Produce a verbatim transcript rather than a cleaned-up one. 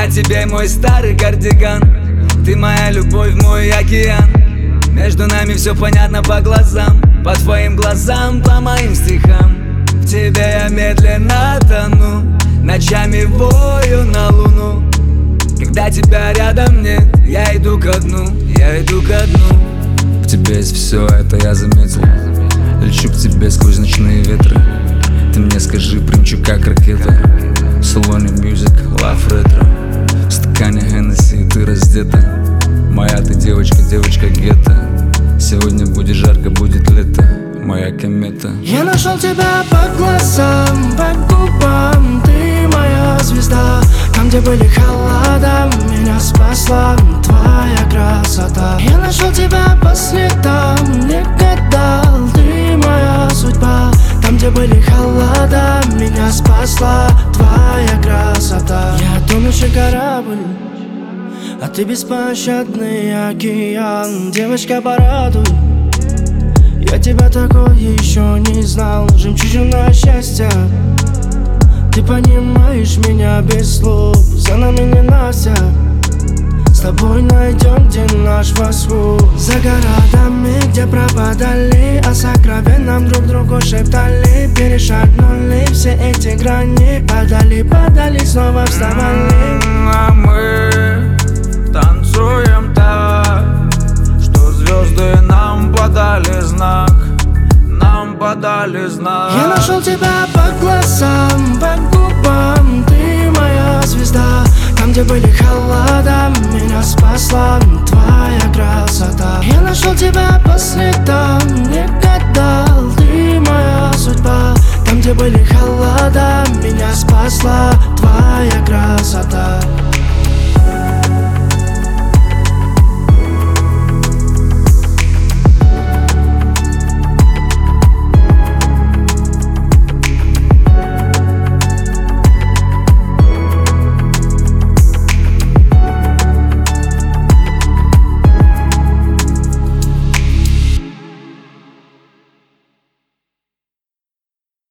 тебе мой старый кардиган. Ты моя любовь, мой океан. Между нами все понятно по глазам, по твоим глазам, по моим стихам. В тебе я медленно тону, ночами вою на луну. Когда тебя рядом нет, я иду ко дну, я иду ко дну. В тебе есть все, это я заметил. Лечу к тебе сквозь ночные ветры. Ты мне скажи, примчу как ракета. В салоне мьюзик, лав ретро. В стакане Хеннесси, ты раздета. Моя ты девочка, девочка гетто. Сегодня будет жарко, будет лето, моя комета. Я нашел тебя по глазам, по губам. Ты моя звезда. Там, где были холода, меня спасла твоя красота. Я нашел тебя по следам, не гадал. Ты моя судьба. Там, где были холода, меня спасла твоя красота. Я тонущий корабль, а ты беспощадный океан. Девочка, порадуй, я тебя такой еще не знал. Жемчужина счастья, ты понимаешь меня без слов. За нами не Настя, с тобой найдем где наш восход. За городами, где пропадали, о сокровенном друг другу шептали. Перешагнули все эти грани, падали, падали, снова вставали. А мы танцуем так, что звезды нам подали знак, нам подали знак. Я нашел тебя